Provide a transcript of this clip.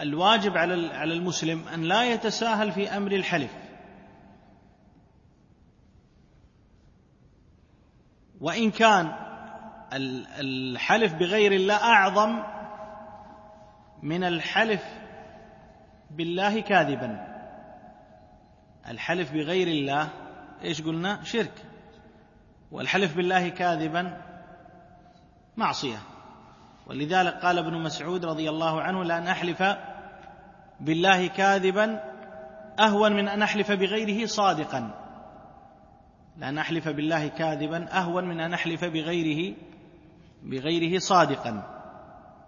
الواجب على المسلم أن لا يتساهل في أمر الحلف، وإن كان الحلف بغير الله أعظم من الحلف بالله كاذبا. الحلف بغير الله إيش قلنا؟ شرك، والحلف بالله كاذبا معصية. ولذلك قال ابن مسعود رضي الله عنه: لأن أحلف بالله كاذبا أهون من أن أحلف بغيره صادقا. لأن أحلف بالله كاذبا أهون من أن أحلف بغيره صادقا.